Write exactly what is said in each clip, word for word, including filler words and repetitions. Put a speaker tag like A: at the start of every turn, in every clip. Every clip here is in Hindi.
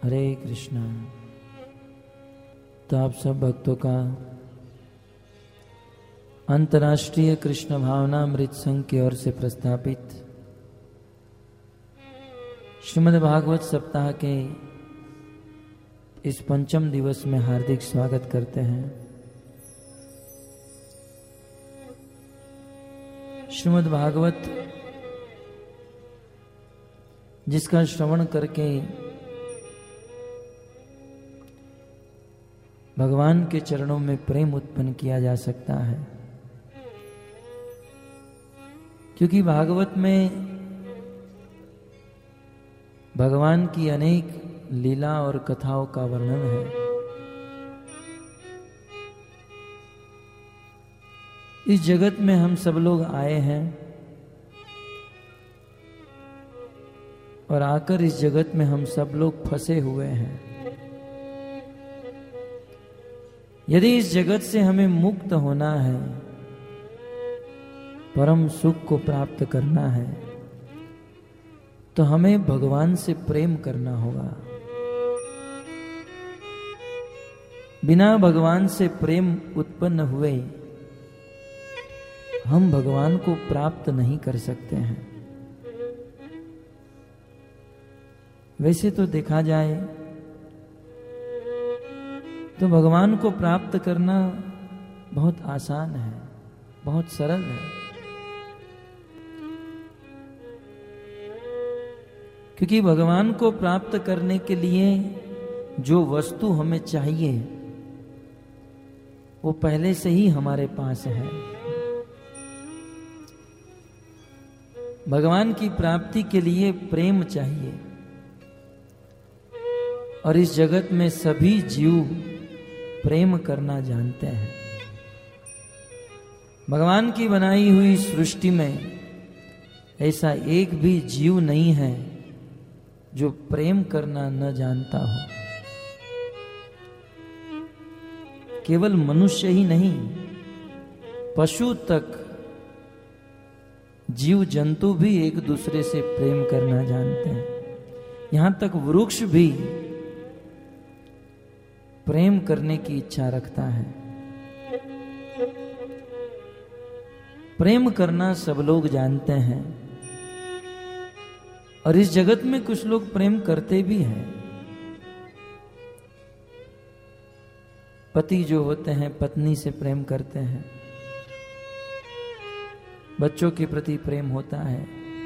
A: हरे कृष्णा। तो आप सब भक्तों का अंतर्राष्ट्रीय कृष्ण भावनामृत संघ की ओर से प्रस्थापित श्रीमद् भागवत सप्ताह के इस पंचम दिवस में हार्दिक स्वागत करते हैं। श्रीमद् भागवत जिसका श्रवण करके भगवान के चरणों में प्रेम उत्पन्न किया जा सकता है, क्योंकि भागवत में भगवान की अनेक लीला और कथाओं का वर्णन है। इस जगत में हम सब लोग आए हैं और आकर इस जगत में हम सब लोग फंसे हुए हैं। यदि इस जगत से हमें मुक्त होना है, परम सुख को प्राप्त करना है, तो हमें भगवान से प्रेम करना होगा। बिना भगवान से प्रेम उत्पन्न हुए हम भगवान को प्राप्त नहीं कर सकते हैं। वैसे तो देखा जाए तो भगवान को प्राप्त करना बहुत आसान है, बहुत सरल है, क्योंकि भगवान को प्राप्त करने के लिए जो वस्तु हमें चाहिए वो पहले से ही हमारे पास है। भगवान की प्राप्ति के लिए प्रेम चाहिए, और इस जगत में सभी जीव प्रेम करना जानते हैं। भगवान की बनाई हुई सृष्टि में ऐसा एक भी जीव नहीं है जो प्रेम करना न जानता हो। केवल मनुष्य ही नहीं, पशु तक, जीव जंतु भी एक दूसरे से प्रेम करना जानते हैं। यहां तक वृक्ष भी प्रेम करने की इच्छा रखता है। प्रेम करना सब लोग जानते हैं, और इस जगत में कुछ लोग प्रेम करते भी हैं। पति जो होते हैं पत्नी से प्रेम करते हैं, बच्चों के प्रति प्रेम होता है,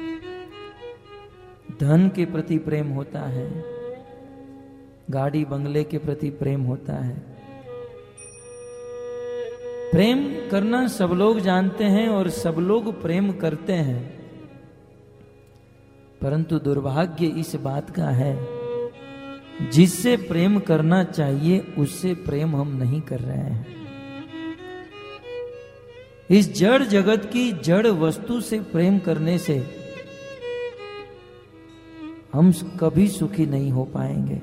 A: धन के प्रति प्रेम होता है, गाड़ी बंगले के प्रति प्रेम होता है। प्रेम करना सब लोग जानते हैं और सब लोग प्रेम करते हैं, परंतु दुर्भाग्य इस बात का है, जिससे प्रेम करना चाहिए उससे प्रेम हम नहीं कर रहे हैं। इस जड़ जगत की जड़ वस्तु से प्रेम करने से हम कभी सुखी नहीं हो पाएंगे।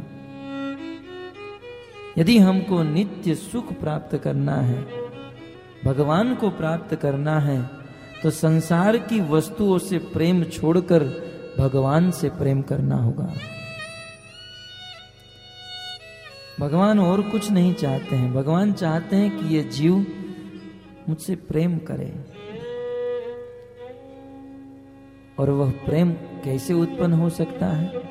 A: यदि हमको नित्य सुख प्राप्त करना है, भगवान को प्राप्त करना है, तो संसार की वस्तुओं से प्रेम छोड़कर भगवान से प्रेम करना होगा। भगवान और कुछ नहीं चाहते हैं। भगवान चाहते हैं कि ये जीव मुझसे प्रेम करे। और वह प्रेम कैसे उत्पन्न हो सकता है?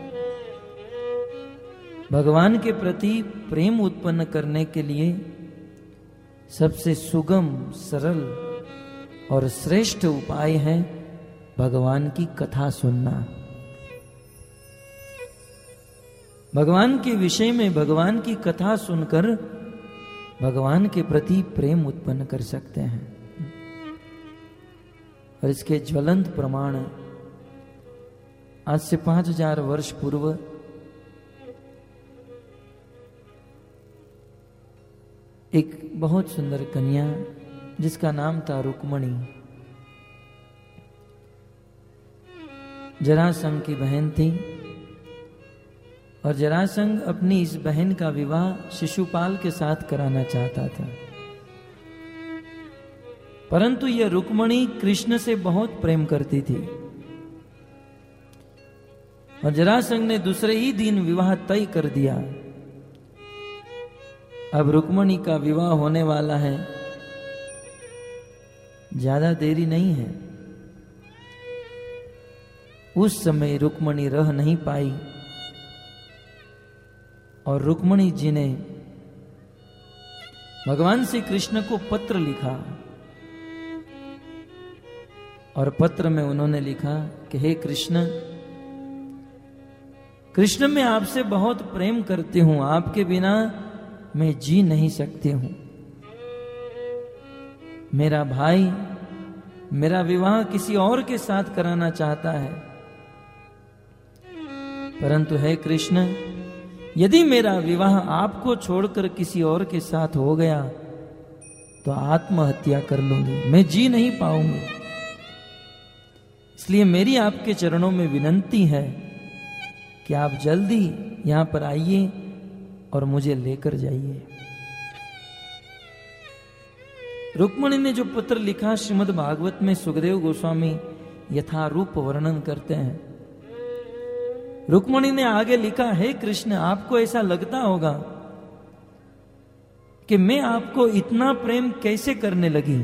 A: भगवान के प्रति प्रेम उत्पन्न करने के लिए सबसे सुगम, सरल और श्रेष्ठ उपाय है भगवान की कथा सुनना। भगवान के विषय में भगवान की कथा सुनकर भगवान के प्रति प्रेम उत्पन्न कर सकते हैं। और इसके ज्वलंत प्रमाण आज से पांच हजार वर्ष पूर्व एक बहुत सुंदर कन्या जिसका नाम था रुक्मणी, जरासंध की बहन थी, और जरासंध अपनी इस बहन का विवाह शिशुपाल के साथ कराना चाहता था। परंतु यह रुक्मणी कृष्ण से बहुत प्रेम करती थी। और जरासंध ने दूसरे ही दिन विवाह तय कर दिया। अब रुक्मणी का विवाह होने वाला है, ज्यादा देरी नहीं है। उस समय रुक्मणी रह नहीं पाई और रुक्मणी जी ने भगवान श्री कृष्ण को पत्र लिखा और पत्र में उन्होंने लिखा कि हे कृष्ण, कृष्ण मैं आपसे बहुत प्रेम करती हूं, आपके बिना मैं जी नहीं सकती हूं। मेरा भाई मेरा विवाह किसी और के साथ कराना चाहता है, परंतु हे कृष्ण, यदि मेरा विवाह आपको छोड़कर किसी और के साथ हो गया तो आत्महत्या कर लूंगी, मैं जी नहीं पाऊंगी। इसलिए मेरी आपके चरणों में विनंती है कि आप जल्दी यहां पर आइए और मुझे लेकर जाइए। रुक्मणी ने जो पत्र लिखा, श्रीमद् भागवत में सुखदेव गोस्वामी यथारूप वर्णन करते हैं। रुक्मणी ने आगे लिखा, हे कृष्ण, आपको ऐसा लगता होगा कि मैं आपको इतना प्रेम कैसे करने लगी।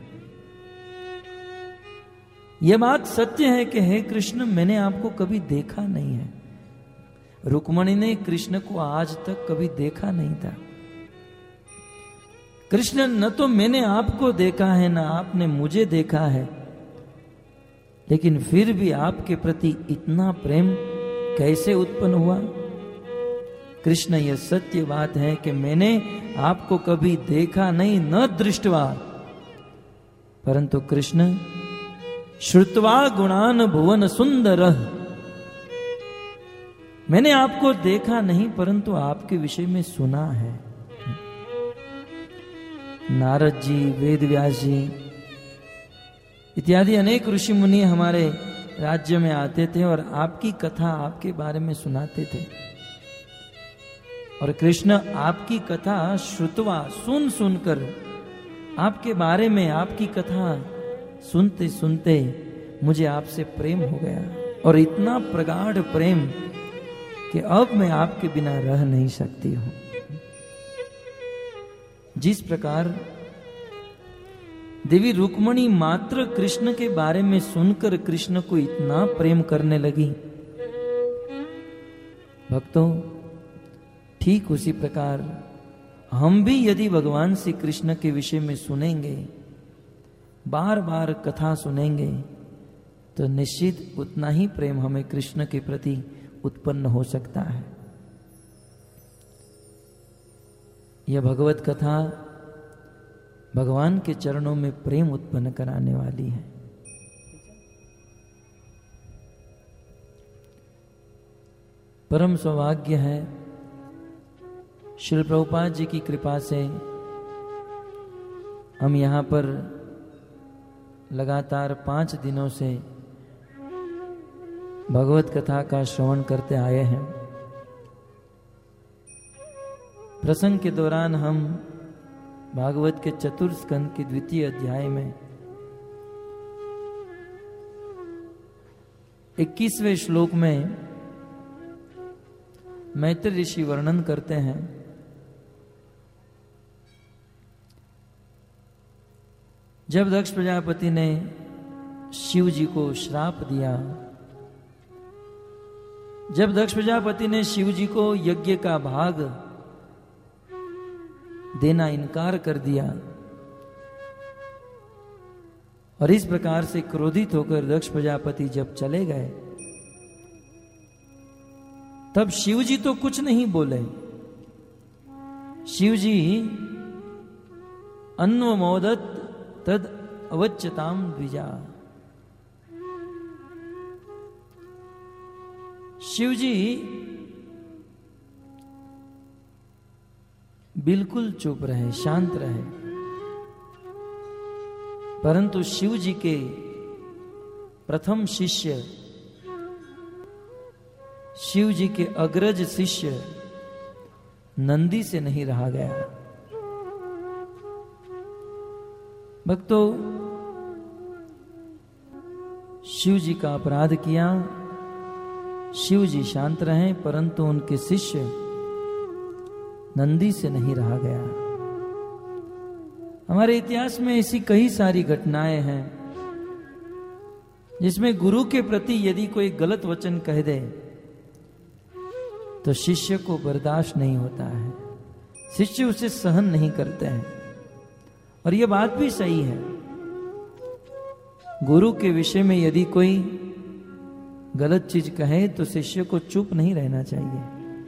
A: यह बात सत्य है कि हे कृष्ण, मैंने आपको कभी देखा नहीं है। रुक्मणी ने कृष्ण को आज तक कभी देखा नहीं था। कृष्ण, न तो मैंने आपको देखा है, न आपने मुझे देखा है, लेकिन फिर भी आपके प्रति इतना प्रेम कैसे उत्पन्न हुआ। कृष्ण, यह सत्य बात है कि मैंने आपको कभी देखा नहीं, न दृष्टवा, परंतु कृष्ण श्रुत्वा गुणान भुवन सुंदर, मैंने आपको देखा नहीं परंतु आपके विषय में सुना है। नारद जी, वेद व्यास जी इत्यादि अनेक ऋषि मुनि हमारे राज्य में आते थे और आपकी कथा आपके बारे में सुनाते थे। और कृष्ण आपकी कथा श्रुतवा, सुन सुनकर आपके बारे में, आपकी कथा सुनते सुनते मुझे आपसे प्रेम हो गया, और इतना प्रगाढ़ प्रेम कि अब मैं आपके बिना रह नहीं सकती हूं। जिस प्रकार देवी रुक्मणी मात्र कृष्ण के बारे में सुनकर कृष्ण को इतना प्रेम करने लगी, भक्तों, ठीक उसी प्रकार हम भी यदि भगवान श्री कृष्ण के विषय में सुनेंगे, बार बार कथा सुनेंगे, तो निश्चित उतना ही प्रेम हमें कृष्ण के प्रति उत्पन्न हो सकता है। यह भगवत कथा भगवान के चरणों में प्रेम उत्पन्न कराने वाली है। परम सौभाग्य है, श्रील प्रभुपाद जी की कृपा से हम यहाँ पर लगातार पांच दिनों से भगवत कथा का श्रवण करते आए हैं। प्रसंग के दौरान हम भागवत के चतुर्थ स्कंद के द्वितीय अध्याय में इक्कीसवें श्लोक में मैत्री ऋषि वर्णन करते हैं, जब दक्ष प्रजापति ने शिव जी को श्राप दिया, जब दक्ष प्रजापति ने शिव जी को यज्ञ का भाग देना इनकार कर दिया और इस प्रकार से क्रोधित होकर दक्ष प्रजापति जब चले गए, तब शिव जी तो कुछ नहीं बोले। शिव जी अन्वमोदत तद अवच्यताम द्विजा, शिव जी बिल्कुल चुप रहे, शांत रहे, परंतु शिव जी के प्रथम शिष्य, शिव जी के अग्रज शिष्य नंदी से नहीं रहा गया। भक्तों, शिव जी का अपराध किया शिव जी शांत रहे, परंतु उनके शिष्य नंदी से नहीं रहा गया। हमारे इतिहास में ऐसी कई सारी घटनाएं हैं जिसमें गुरु के प्रति यदि कोई गलत वचन कह दे तो शिष्य को बर्दाश्त नहीं होता है, शिष्य उसे सहन नहीं करते हैं। और यह बात भी सही है, गुरु के विषय में यदि कोई गलत चीज कहे तो शिष्य को चुप नहीं रहना चाहिए।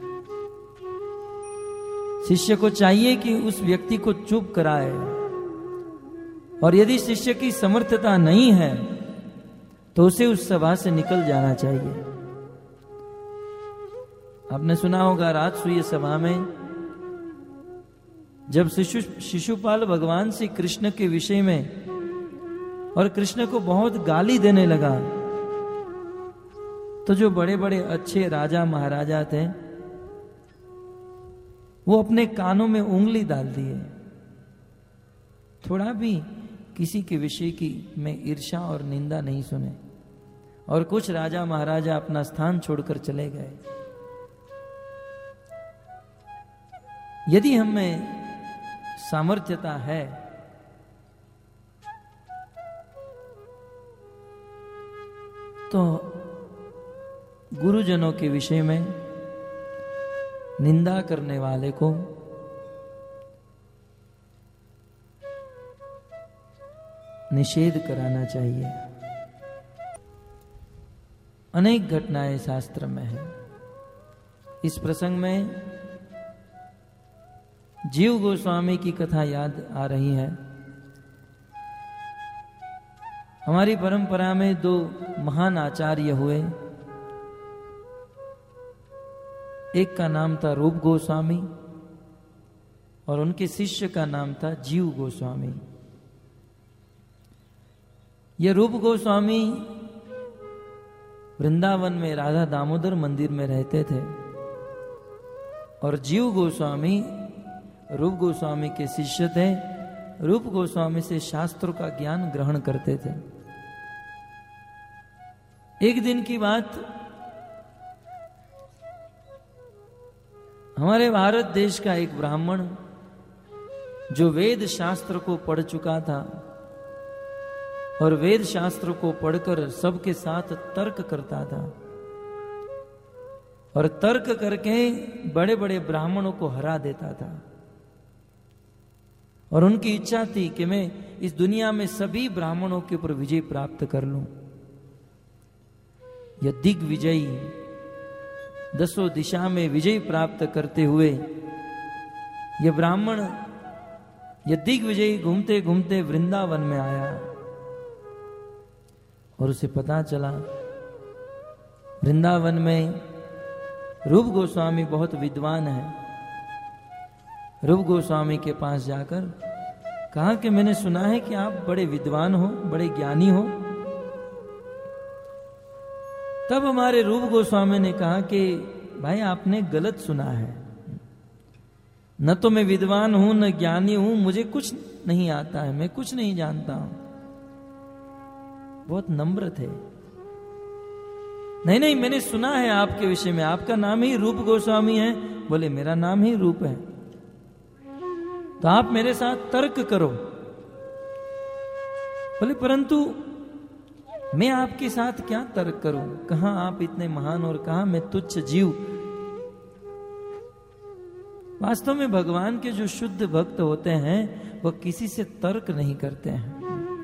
A: शिष्य को चाहिए कि उस व्यक्ति को चुप कराए, और यदि शिष्य की समर्थता नहीं है तो उसे उस सभा से निकल जाना चाहिए। आपने सुना होगा राजसूय सभा में जब शिशु शिशुपाल भगवान श्री कृष्ण के विषय में और कृष्ण को बहुत गाली देने लगा, तो जो बड़े बड़े अच्छे राजा महाराजा थे वो अपने कानों में उंगली डाल दिए, थोड़ा भी किसी के विषय की में ईर्ष्या और निंदा नहीं सुने। और कुछ राजा महाराजा अपना स्थान छोड़कर चले गए। यदि हमें सामर्थ्यता है तो गुरुजनों के विषय में निंदा करने वाले को निषेध कराना चाहिए। अनेक घटनाएं शास्त्र में हैं। इस प्रसंग में जीव गोस्वामी की कथा याद आ रही है। हमारी परंपरा में दो महान आचार्य हुए, एक का नाम था रूप गोस्वामी और उनके शिष्य का नाम था जीव गोस्वामी। ये रूप गोस्वामी वृंदावन में राधा दामोदर मंदिर में रहते थे और जीव गोस्वामी रूप गोस्वामी के शिष्य थे। रूप गोस्वामी से शास्त्रों का ज्ञान ग्रहण करते थे। एक दिन की बात, हमारे भारत देश का एक ब्राह्मण जो वेद शास्त्र को पढ़ चुका था और वेद शास्त्र को पढ़कर सबके साथ तर्क करता था और तर्क करके बड़े बड़े ब्राह्मणों को हरा देता था, और उनकी इच्छा थी कि मैं इस दुनिया में सभी ब्राह्मणों के ऊपर विजय प्राप्त कर लूं। यह दिग्विजयी दसों दिशा में विजय प्राप्त करते हुए यह ब्राह्मण यह दिग्विजयी घूमते घूमते वृंदावन में आया और उसे पता चला वृंदावन में रूप गोस्वामी बहुत विद्वान है। रूप गोस्वामी के पास जाकर कहा कि मैंने सुना है कि आप बड़े विद्वान हो, बड़े ज्ञानी हो। तब हमारे रूप गोस्वामी ने कहा कि भाई आपने गलत सुना है, न तो मैं विद्वान हूं न ज्ञानी हूं, मुझे कुछ नहीं आता है, मैं कुछ नहीं जानता हूं। बहुत नम्र थे। नहीं नहीं, मैंने सुना है आपके विषय में, आपका नाम ही रूप गोस्वामी है। बोले मेरा नाम ही रूप है, तो आप मेरे साथ तर्क करो। बोले परंतु मैं आपके साथ क्या तर्क करूं, कहां आप इतने महान और कहां मैं तुच्छ जीव। वास्तव में भगवान के जो शुद्ध भक्त होते हैं वह किसी से तर्क नहीं करते हैं।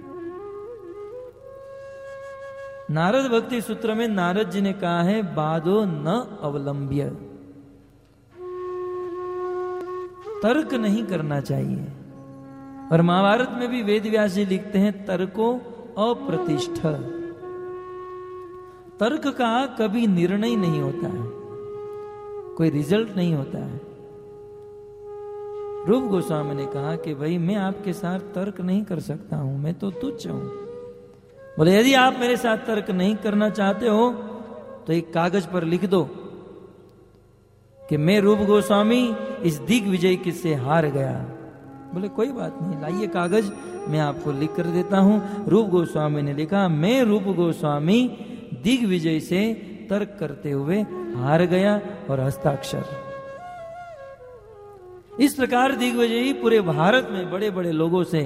A: नारद भक्ति सूत्र में नारद जी ने कहा है बादो न अवलंब्य, तर्क नहीं करना चाहिए। और महाभारत में भी वेद व्यास जी लिखते हैं तर्को अप्रतिष्ठ, तर्क का कभी निर्णय नहीं होता है, कोई रिजल्ट नहीं होता है। रूप गोस्वामी ने कहा कि भाई मैं आपके साथ तर्क नहीं कर सकता हूं, मैं तो तुच्छ हूं। बोले यदि आप मेरे साथ तर्क नहीं करना चाहते हो तो एक कागज पर लिख दो कि मैं रूप गोस्वामी इस दिग्विजय किससे हार गया। बोले कोई बात नहीं, लाइए कागज, मैं आपको लिख कर देता हूं। रूप गोस्वामी ने लिखा मैं रूप गोस्वामी दिग्विजय से तर्क करते हुए हार गया और हस्ताक्षर। इस प्रकार दिग्विजयी पूरे भारत में बड़े बड़े लोगों से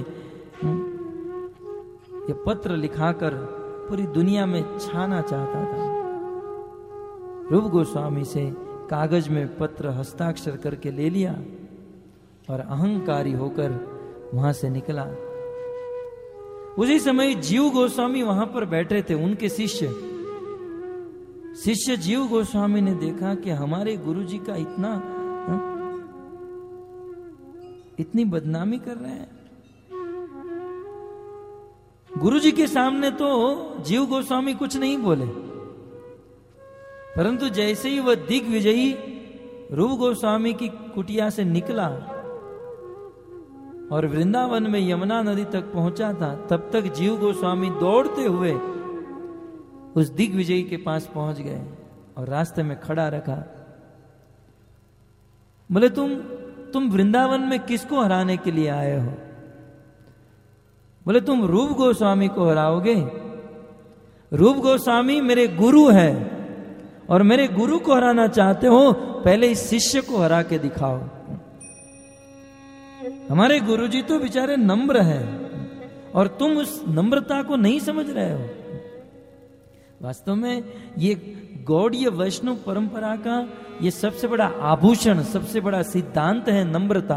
A: ये पत्र लिखाकर पूरी दुनिया में छाना चाहता था। रूप गोस्वामी से कागज में पत्र हस्ताक्षर करके ले लिया और अहंकारी होकर वहां से निकला। उसी समय जीव गोस्वामी वहां पर बैठे थे, उनके शिष्य शिष्य जीव गोस्वामी ने देखा कि हमारे गुरुजी का इतना हा? इतनी बदनामी कर रहे हैं। गुरुजी के सामने तो जीव गोस्वामी कुछ नहीं बोले, परंतु जैसे ही वह दिग्विजयी रूप गोस्वामी की कुटिया से निकला और वृंदावन में यमुना नदी तक पहुंचा था, तब तक जीव गोस्वामी दौड़ते हुए उस दिग्विजयी के पास पहुंच गए और रास्ते में खड़ा रखा। बोले, तुम तुम वृंदावन में किसको हराने के लिए आए हो? बोले, तुम रूप गोस्वामी को हराओगे? रूप गोस्वामी मेरे गुरु है और मेरे गुरु को हराना चाहते हो, पहले इस शिष्य को हरा के दिखाओ। हमारे गुरुजी तो बेचारे नम्र हैं और तुम उस नम्रता को नहीं समझ रहे हो। वास्तव में ये गौड़ीय वैष्णव परंपरा का ये सबसे बड़ा आभूषण, सबसे बड़ा सिद्धांत है नम्रता।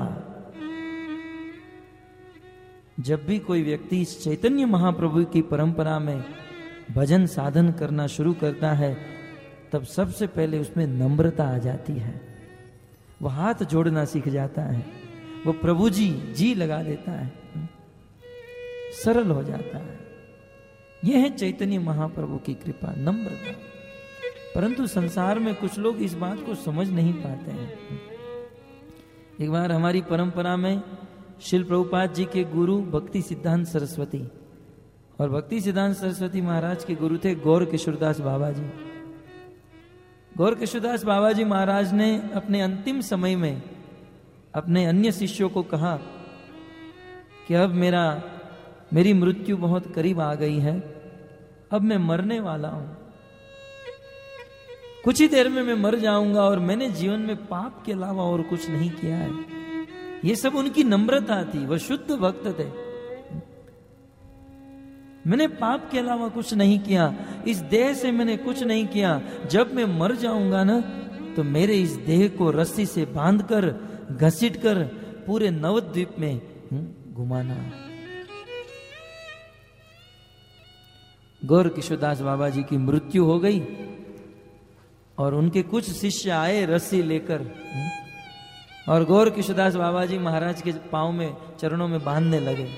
A: जब भी कोई व्यक्ति इस चैतन्य महाप्रभु की परंपरा में भजन साधन करना शुरू करता है, तब सबसे पहले उसमें नम्रता आ जाती है। वह हाथ जोड़ना सीख जाता है, वो प्रभु जी जी लगा देता है, सरल हो जाता है। यह है चैतन्य महाप्रभु की कृपा, नम्रता। परंतु संसार में कुछ लोग इस बात को समझ नहीं पाते हैं। एक बार हमारी परंपरा में श्रील प्रभुपाद जी के गुरु भक्ति सिद्धांत सरस्वती, और भक्ति सिद्धांत सरस्वती महाराज के गुरु थे गौर किशोरदास बाबा जी। गौर किशोरदास बाबा जी महाराज ने अपने अंतिम समय में अपने अन्य शिष्यों को कहा कि अब मेरा मेरी मृत्यु बहुत करीब आ गई है, अब मैं मरने वाला हूं, कुछ ही देर में मैं मर जाऊंगा और मैंने जीवन में पाप के अलावा और कुछ नहीं किया है। ये सब उनकी नम्रता थी, वह शुद्ध भक्त थे। मैंने पाप के अलावा कुछ नहीं किया, इस देह से मैंने कुछ नहीं किया। जब मैं मर जाऊंगा ना, तो मेरे इस देह को रस्सी से बांधकर घसीट कर पूरे नवद्वीप में घुमाना। गौर किशोरदास बाबा जी की मृत्यु हो गई और उनके कुछ शिष्य आए रस्सी लेकर और गौर किशोरदास बाबा जी महाराज के पांव में, चरणों में बांधने लगे।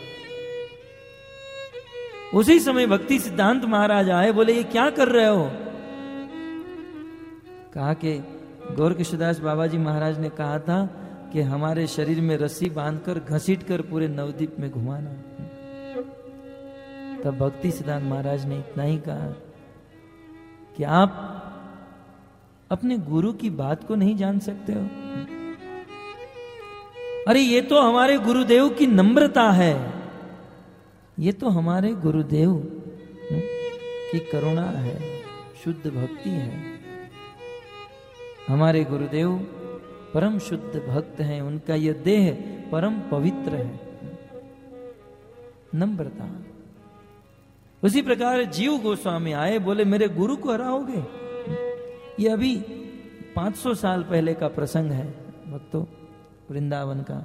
A: उसी समय भक्ति सिद्धांत महाराज आए, बोले ये क्या कर रहे हो? कहा कि गौर किशोरदास बाबा जी महाराज ने कहा था कि हमारे शरीर में रस्सी बांधकर घसीट कर पूरे नवद्वीप में घुमाना। तब भक्ति सिद्धांत महाराज ने इतना ही कहा कि आप अपने गुरु की बात को नहीं जान सकते हो? अरे ये तो हमारे गुरुदेव की नम्रता है, ये तो हमारे गुरुदेव की करुणा है, शुद्ध भक्ति है। हमारे गुरुदेव परम शुद्ध भक्त हैं, उनका यह देह परम पवित्र है। नम्रता। उसी प्रकार जीव गोस्वामी आए, बोले मेरे गुरु को हराओगे? ये अभी पांच सौ साल पहले का प्रसंग है भक्तों, वृंदावन का।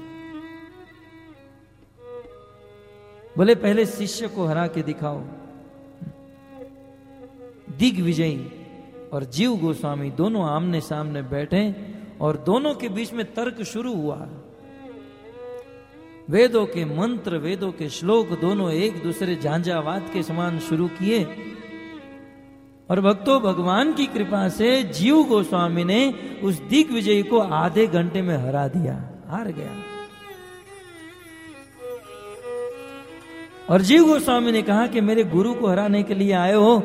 A: बोले पहले शिष्य को हरा के दिखाओ। दिग्विजयी और जीव गोस्वामी दोनों आमने सामने बैठे और दोनों के बीच में तर्क शुरू हुआ। वेदों के मंत्र, वेदों के श्लोक दोनों एक दूसरे झांझावात के समान शुरू किए और भक्तों भगवान की कृपा से जीव गोस्वामी ने उस दिग्विजयी को आधे घंटे में हरा दिया, हार गया। और जीव गोस्वामी ने कहा कि मेरे गुरु को हराने के लिए आए हो,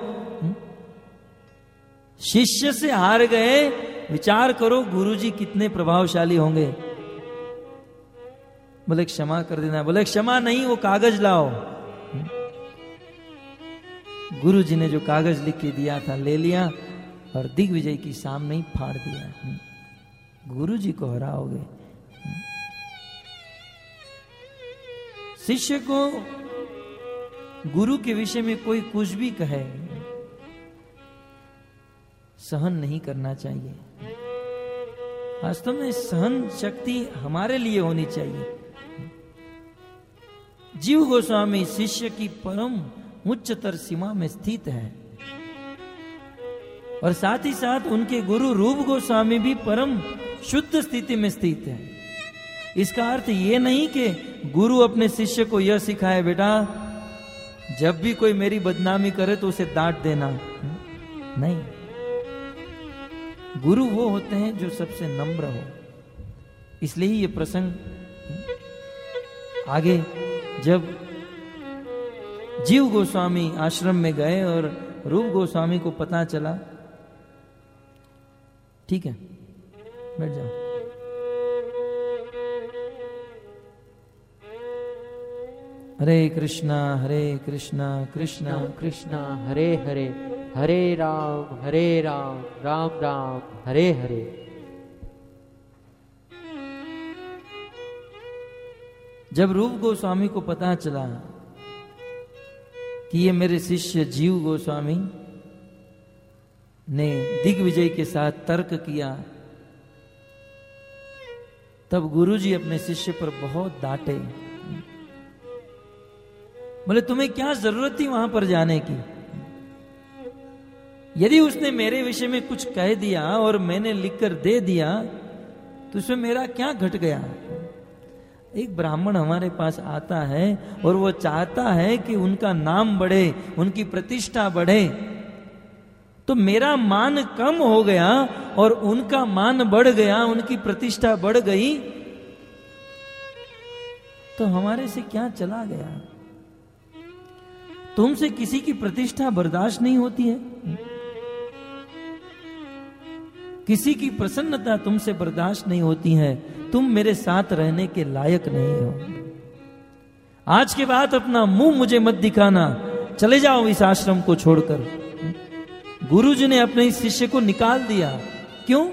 A: शिष्य से हार गए, विचार करो गुरुजी कितने प्रभावशाली होंगे। बोले क्षमा कर देना। बोले क्षमा नहीं, वो कागज लाओ। गुरुजी ने जो कागज लिख के दिया था ले लिया और दिग्विजय की सामने ही फाड़ दिया। गुरु जी को हराओगे। शिष्य को गुरु के विषय में कोई कुछ भी कहे सहन नहीं करना चाहिए। वास्तव में सहन शक्ति हमारे लिए होनी चाहिए। जीव गोस्वामी शिष्य की परम उच्चतर सीमा में स्थित है और साथ ही साथ उनके गुरु रूप गोस्वामी भी परम शुद्ध स्थिति में स्थित है। इसका अर्थ ये नहीं कि गुरु अपने शिष्य को यह सिखाए, बेटा जब भी कोई मेरी बदनामी करे तो उसे डांट देना। नहीं, गुरु वो होते हैं जो सबसे नम्र हो। इसलिए ये प्रसंग आगे जब जीव गोस्वामी आश्रम में गए और रूप गोस्वामी को पता चला, ठीक है बैठ जाओ, हरे कृष्णा हरे कृष्णा कृष्णा
B: कृष्णा हरे हरे, हरे राम हरे राम राम राम हरे हरे।
A: जब रूप गोस्वामी को पता चला कि ये मेरे शिष्य जीव गोस्वामी ने दिग्विजय के साथ तर्क किया, तब गुरुजी अपने शिष्य पर बहुत डांटे। बोले तुम्हें क्या जरूरत थी वहां पर जाने की? यदि उसने मेरे विषय में कुछ कह दिया और मैंने लिखकर दे दिया तो उसमें मेरा क्या घट गया? एक ब्राह्मण हमारे पास आता है और वो चाहता है कि उनका नाम बढ़े, उनकी प्रतिष्ठा बढ़े, तो मेरा मान कम हो गया और उनका मान बढ़ गया, उनकी प्रतिष्ठा बढ़ गई, तो हमारे से क्या चला गया? तुमसे किसी की प्रतिष्ठा बर्दाश्त नहीं होती है, किसी की प्रसन्नता तुमसे बर्दाश्त नहीं होती है, तुम मेरे साथ रहने के लायक नहीं हो। आज के बाद अपना मुंह मुझे मत दिखाना, चले जाओ इस आश्रम को छोड़कर। गुरुजी ने अपने इस शिष्य को निकाल दिया। क्यों?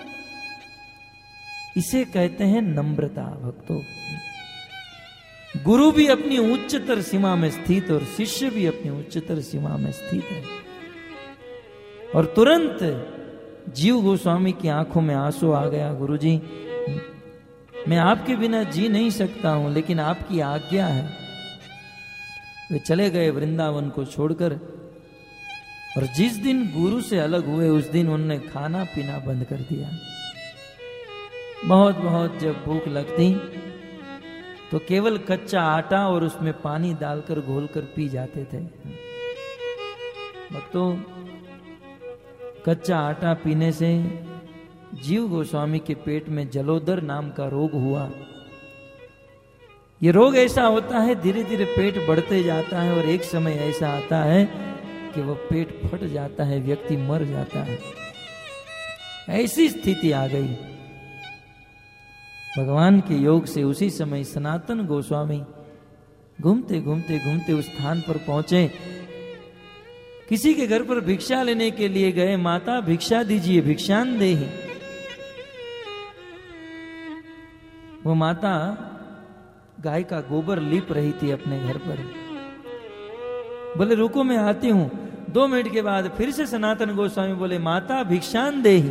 A: इसे कहते हैं नम्रता। भक्तों, गुरु भी अपनी उच्चतर सीमा में स्थित और शिष्य भी अपनी उच्चतर सीमा में स्थित है। और तुरंत जीव गोस्वामी की आंखों में आंसू आ गया। गुरुजी, मैं आपके बिना जी नहीं सकता हूं, लेकिन आपकी आज्ञा है। वे चले गए वृंदावन को छोड़कर, और जिस दिन गुरु से अलग हुए उस दिन उन्होंने खाना पीना बंद कर दिया। बहुत बहुत जब भूख लगती तो केवल कच्चा आटा और उसमें पानी डालकर घोलकर पी जाते थे। भक्तों, कच्चा आटा पीने से जीव गोस्वामी के पेट में जलोदर नाम का रोग हुआ। यह रोग ऐसा होता है, धीरे धीरे पेट बढ़ते जाता है और एक समय ऐसा आता है कि वह पेट फट जाता है, व्यक्ति मर जाता है। ऐसी स्थिति आ गई। भगवान के योग से उसी समय सनातन गोस्वामी घूमते घूमते घूमते उस स्थान पर पहुंचे। किसी के घर पर भिक्षा लेने के लिए गए। माता भिक्षा दीजिए, भिक्षान देहि। वो माता गाय का गोबर लीप रही थी अपने घर पर। बोले रुको मैं आती हूं। दो मिनट के बाद फिर से सनातन गोस्वामी बोले माता भिक्षान देहि।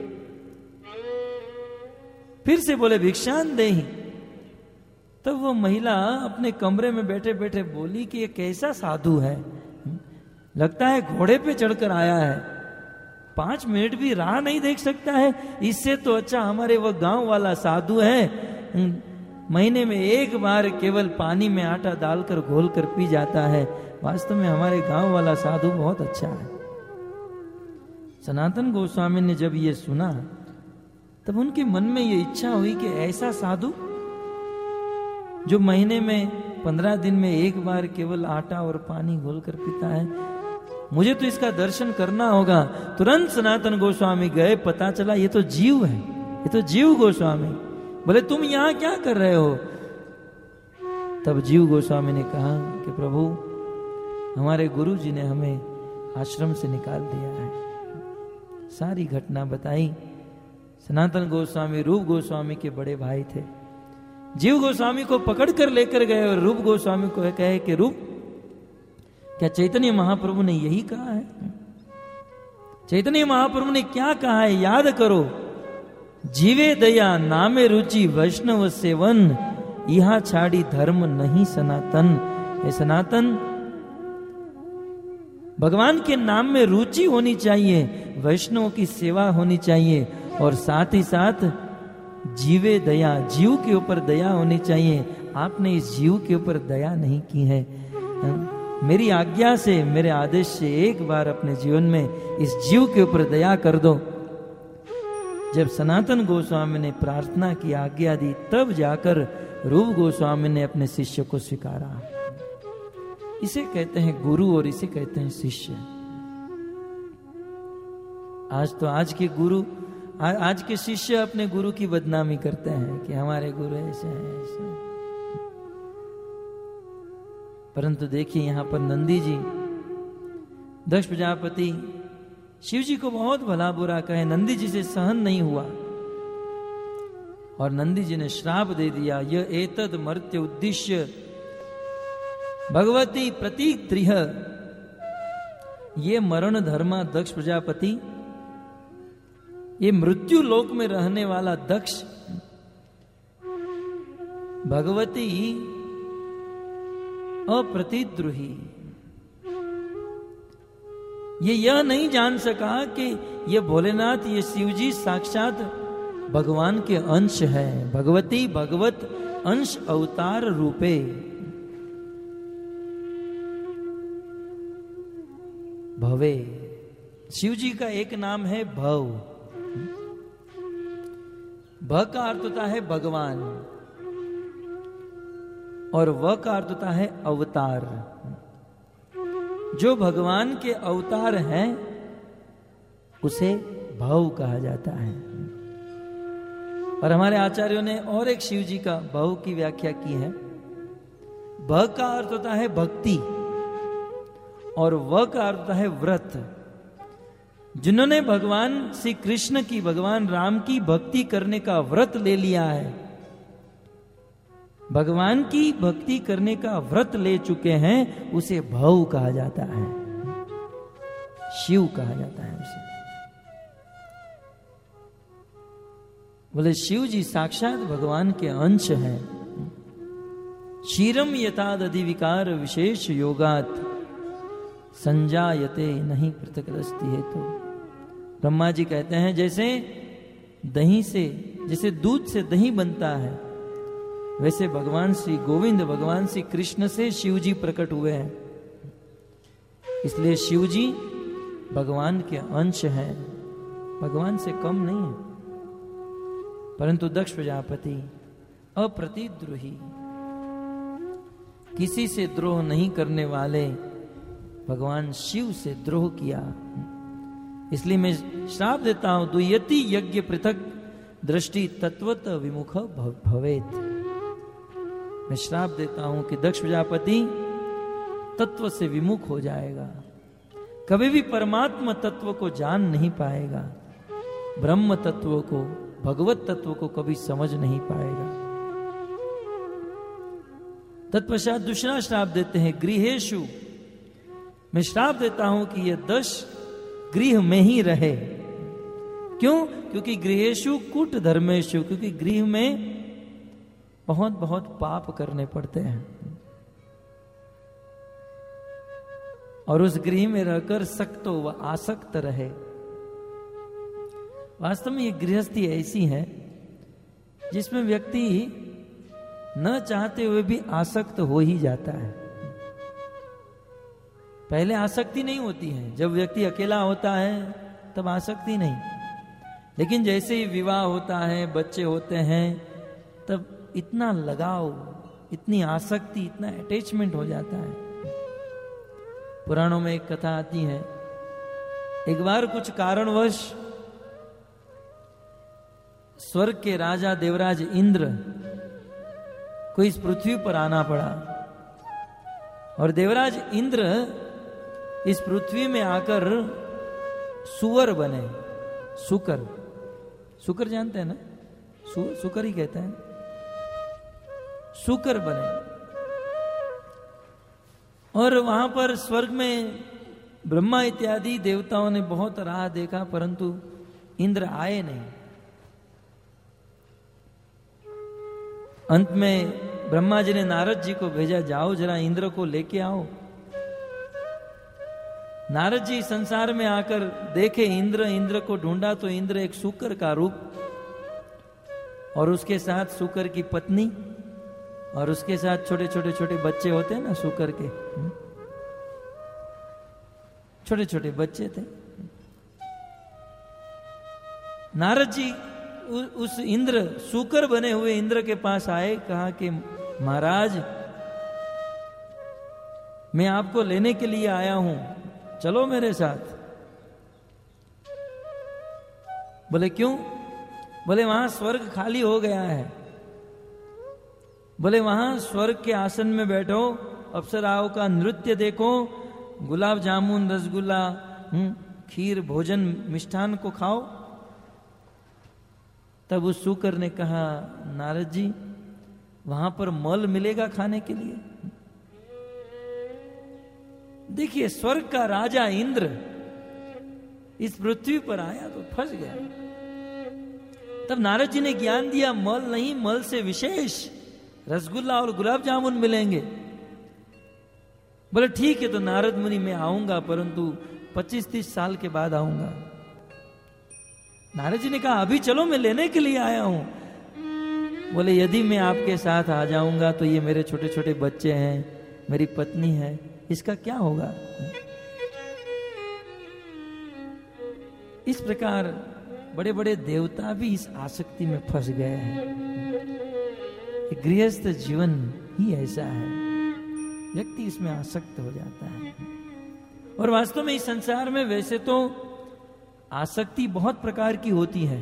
A: फिर से बोले भिक्षान देहि। तब वो महिला अपने कमरे में बैठे बैठे बोली कि ये कैसा साधु है, लगता है घोड़े पे चढ़कर आया है, पांच मिनट भी राह नहीं देख सकता है। इससे तो अच्छा हमारे वो गांव वाला साधु है, महीने में एक बार केवल पानी में आटा डालकर घोल कर पी जाता है। वास्तव में हमारे गांव वाला साधु बहुत अच्छा है। सनातन गोस्वामी ने जब ये सुना तब उनके मन में ये इच्छा हुई कि ऐसा साधु जो महीने में पंद्रह दिन में एक बार केवल आटा और पानी घोलकर पीता है, मुझे तो इसका दर्शन करना होगा। तुरंत सनातन गोस्वामी गए, पता चला ये तो जीव है, ये तो जीव गोस्वामी। बोले तुम यहां क्या कर रहे हो? तब जीव गोस्वामी ने कहा कि प्रभु, हमारे गुरु जी ने हमें आश्रम से निकाल दिया है, सारी घटना बताई। सनातन गोस्वामी रूप गोस्वामी के बड़े भाई थे। जीव गोस्वामी को पकड़ कर लेकर गए और रूप गोस्वामी को कहे कि रूप, क्या चैतन्य महाप्रभु ने यही कहा है? चैतन्य महाप्रभु ने क्या कहा है याद करो। जीवे दया नामे रुचि वैष्णव सेवन, यहा छाड़ी धर्म नहीं सनातन। ये सनातन, भगवान के नाम में रुचि होनी चाहिए, वैष्णव की सेवा होनी चाहिए, और साथ ही साथ जीवे दया, जीव के ऊपर दया होनी चाहिए। आपने इस जीव के ऊपर दया नहीं की है। मेरी आज्ञा से, मेरे आदेश से एक बार अपने जीवन में इस जीव के ऊपर दया कर दो। जब सनातन गोस्वामी ने प्रार्थना की, आज्ञा दी, तब जाकर रूप गोस्वामी ने अपने शिष्य को स्वीकारा। इसे कहते हैं गुरु और इसे कहते हैं शिष्य। आज तो आज के गुरु, आज के शिष्य अपने गुरु की बदनामी करते हैं कि हमारे गुरु ऐसे हैं, ऐसे हैं। परंतु देखिए यहां पर नंदी जी, दक्ष प्रजापति शिव जी को बहुत भला बुरा कहे, नंदी जी से सहन नहीं हुआ और नंदी जी ने श्राप दे दिया। यह एतद मर्त्य उद्देश्य भगवती प्रतीक त्रिह, ये मरण धर्मा दक्ष प्रजापति, ये मृत्यु लोक में रहने वाला दक्ष भगवती अप्रतिद्रोही, ये यह नहीं जान सका कि ये भोलेनाथ, ये शिवजी साक्षात भगवान के अंश है। भगवती भगवत अंश अवतार रूपे। भवे, शिवजी का एक नाम है भव। भ का अर्थ होता है भगवान और व का अर्थ होता है अवतार। जो भगवान के अवतार हैं उसे भव कहा जाता है। और हमारे आचार्यों ने और एक शिव जी का भव की व्याख्या की है। भ का अर्थ होता है भक्ति और व का अर्थ होता है व्रत। जिन्होंने भगवान श्री कृष्ण की, भगवान राम की भक्ति करने का व्रत ले लिया है, भगवान की भक्ति करने का व्रत ले चुके हैं, उसे भव कहा जाता है, शिव कहा जाता है उसे। बोले शिव जी साक्षात भगवान के अंश हैं। क्षीरम यथाद अधिविकार विशेष योगात संजायते नहीं पृथकदस्ति है। तो ब्रह्मा जी कहते हैं जैसे दही से, जैसे दूध से दही बनता है, वैसे भगवान श्री गोविंद, भगवान श्री कृष्ण से शिव जी प्रकट हुए हैं। इसलिए शिव जी भगवान के अंश हैं, भगवान से कम नहीं है। परंतु दक्ष प्रजापति अप्रतिद्रोही, किसी से द्रोह नहीं करने वाले भगवान शिव से द्रोह किया। इसलिए मैं श्राप देता हूं, दुयति यज्ञ पृथक दृष्टि तत्वत विमुख भवेत। मैं श्राप देता हूं कि दक्ष प्रजापति तत्व से विमुख हो जाएगा, कभी भी परमात्मा तत्व को जान नहीं पाएगा, ब्रह्म तत्व को, भगवत तत्व को कभी समझ नहीं पाएगा। तत्पश्चात दूसरा श्राप देते हैं, गृहेशु। मैं श्राप देता हूं कि यह दश गृह में ही रहे। क्यों? क्योंकि गृहेशु कुट धर्मेशु, क्योंकि गृह में बहुत बहुत पाप करने पड़ते हैं और उस गृह में रहकर सक्त व आसक्त रहे। वास्तव में ये गृहस्थी ऐसी है जिसमें व्यक्ति न चाहते हुए भी आसक्त हो ही जाता है। पहले आसक्ति नहीं होती है, जब व्यक्ति अकेला होता है तब आसक्ति नहीं, लेकिन जैसे ही विवाह होता है, बच्चे होते हैं, तब इतना लगाव, इतनी आसक्ति, इतना अटैचमेंट हो जाता है। पुराणों में एक कथा आती है, एक बार कुछ कारणवश स्वर्ग के राजा देवराज इंद्र को इस पृथ्वी पर आना पड़ा और देवराज इंद्र इस पृथ्वी में आकर सुअर बने, सुकर, सुकर जानते हैं ना, सु, सुकर ही कहते हैं, सुकर बने। और वहां पर स्वर्ग में ब्रह्मा इत्यादि देवताओं ने बहुत राह देखा, परंतु इंद्र आए नहीं। अंत में ब्रह्मा जी ने नारद जी को भेजा, जाओ जरा इंद्र को लेके आओ। नारद जी संसार में आकर देखे इंद्र, इंद्र को ढूंढा तो इंद्र एक सूकर का रूप, और उसके साथ सूकर की पत्नी, और उसके साथ छोटे छोटे छोटे बच्चे होते हैं ना सूकर के, छोटे छोटे बच्चे थे। नारद जी उस इंद्र, सूकर बने हुए इंद्र के पास आए, कहा कि महाराज मैं आपको लेने के लिए आया हूं, चलो मेरे साथ। बोले क्यों? बोले वहां स्वर्ग खाली हो गया है। बोले वहां स्वर्ग के आसन में बैठो, अप्सराओं का नृत्य देखो, गुलाब जामुन, रसगुल्ला, खीर, भोजन, मिष्ठान को खाओ। तब उस सूकर ने कहा, नारद जी वहां पर मल मिलेगा खाने के लिए? देखिए स्वर्ग का राजा इंद्र इस पृथ्वी पर आया तो फंस गया। तब नारद जी ने ज्ञान दिया, मल नहीं, मल से विशेष रसगुल्ला और गुलाब जामुन मिलेंगे। बोले ठीक है, तो नारद मुनि मैं आऊंगा, परंतु पच्चीस तीस साल के बाद आऊंगा। नारद जी ने कहा अभी चलो, मैं लेने के लिए आया हूं। बोले यदि मैं आपके साथ आ जाऊंगा तो ये मेरे छोटे छोटे बच्चे हैं, मेरी पत्नी है, इसका क्या होगा? इस प्रकार बड़े बड़े देवता भी इस आसक्ति में फंस गए हैं। गृहस्थ जीवन ही ऐसा है, व्यक्ति इसमें आसक्त हो जाता है। और वास्तव में इस संसार में वैसे तो आसक्ति बहुत प्रकार की होती है।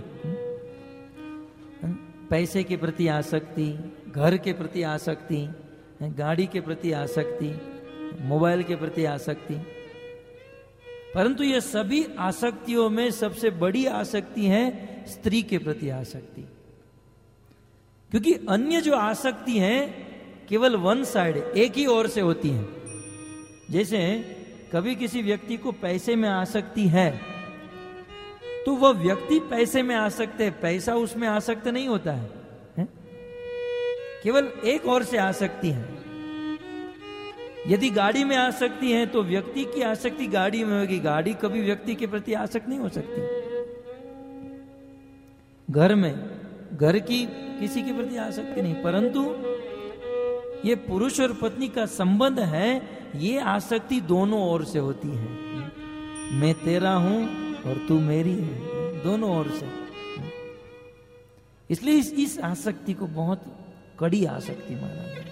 A: पैसे के प्रति आसक्ति, घर के प्रति आसक्ति, गाड़ी के प्रति आसक्ति, मोबाइल के प्रति आसक्ति, परंतु ये सभी आसक्तियों में सबसे बड़ी आसक्ति है स्त्री के प्रति आसक्ति। क्योंकि अन्य जो आसक्ति है केवल वन साइड, एक ही ओर से होती है। जैसे कभी किसी व्यक्ति को पैसे में आसक्ति है तो वह व्यक्ति पैसे में आसक्त है, पैसा उसमें आसक्त नहीं होता है, है? केवल एक ओर से आसक्ति है। यदि गाड़ी में आसक्ति है तो व्यक्ति की आसक्ति गाड़ी में होगी, गाड़ी कभी व्यक्ति के प्रति आसक्त नहीं हो सकती। घर में घर की किसी के प्रति आसक्ति नहीं, परंतु ये पुरुष और पत्नी का संबंध है, ये आसक्ति दोनों ओर से होती है। मैं तेरा हूं और तू मेरी है, दोनों ओर से। इसलिए इस, इस आसक्ति को बहुत कड़ी आसक्ति माना गया,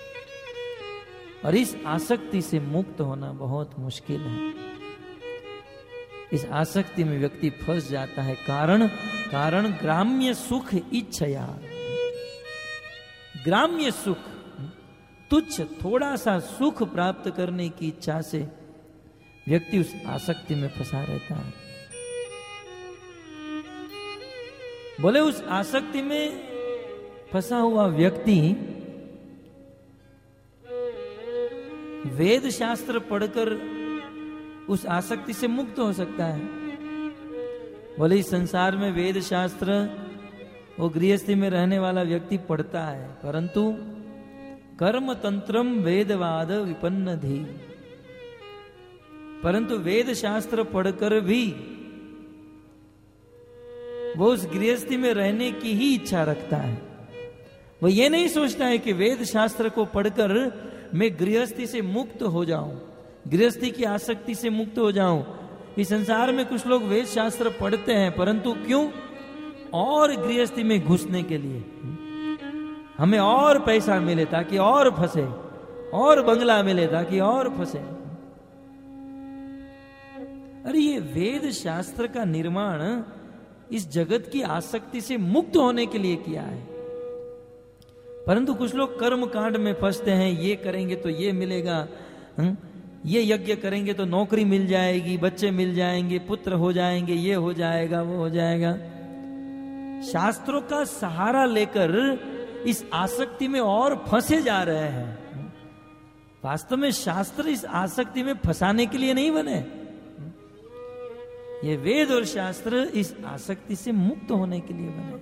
A: और इस आसक्ति से मुक्त होना बहुत मुश्किल है। इस आसक्ति में व्यक्ति फंस जाता है। कारण कारण ग्राम्य सुख इच्छया, ग्राम्य सुख, तुच्छ थोड़ा सा सुख प्राप्त करने की इच्छा से व्यक्ति उस आसक्ति में फंसा रहता है। बोले उस आसक्ति में फंसा हुआ व्यक्ति वेद शास्त्र पढ़कर उस आसक्ति से मुक्त हो सकता है। बोले इस संसार में वेद शास्त्र वो गृहस्थी में रहने वाला व्यक्ति पढ़ता है, परंतु कर्म तंत्रम वेदवाद विपन्न धी, परंतु वेद शास्त्र पढ़कर भी वो उस गृहस्थी में रहने की ही इच्छा रखता है। वो ये नहीं सोचता है कि वेद शास्त्र को पढ़कर मैं गृहस्थी से मुक्त हो जाऊं, गृहस्थी की आसक्ति से मुक्त हो जाऊं। इस संसार में कुछ लोग वेद शास्त्र पढ़ते हैं, परंतु क्यों? और गृहस्थी में घुसने के लिए, हमें और पैसा मिले ताकि और फंसे, और बंगला मिले ताकि और फंसे। अरे ये वेद शास्त्र का निर्माण इस जगत की आसक्ति से मुक्त होने के लिए किया है, परंतु कुछ लोग कर्म कांड में फंसते हैं। ये करेंगे तो ये मिलेगा, हुँ? ये यज्ञ करेंगे तो नौकरी मिल जाएगी, बच्चे मिल जाएंगे, पुत्र हो जाएंगे, ये हो जाएगा, वो हो जाएगा। शास्त्रों का सहारा लेकर इस आसक्ति में और फंसे जा रहे हैं। वास्तव में शास्त्र इस आसक्ति में फंसाने के लिए नहीं बने। ये वेद और शास्त्र इस आसक्ति से मुक्त होने के लिए बने।